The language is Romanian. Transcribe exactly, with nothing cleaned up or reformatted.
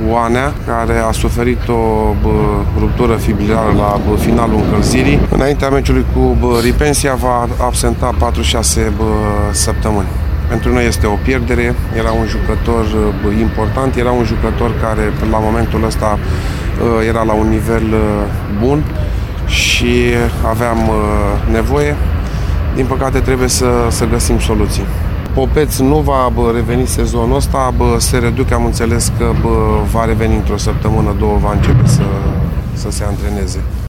Oanea, care a suferit o bă, ruptură fibrilară la bă, finalul încălzirii. Înaintea meciului cu bă, Ripensia va absenta patru șase săptămâni. Pentru noi este o pierdere, era un jucător bă, important, era un jucător care la momentul ăsta bă, era la un nivel bă, bun și aveam bă, nevoie. Din păcate trebuie să, să găsim soluții. Popeț nu va bă, reveni sezonul ăsta, bă, se reduce, am înțeles că bă, va reveni într-o săptămână, două, va începe să, să se antreneze.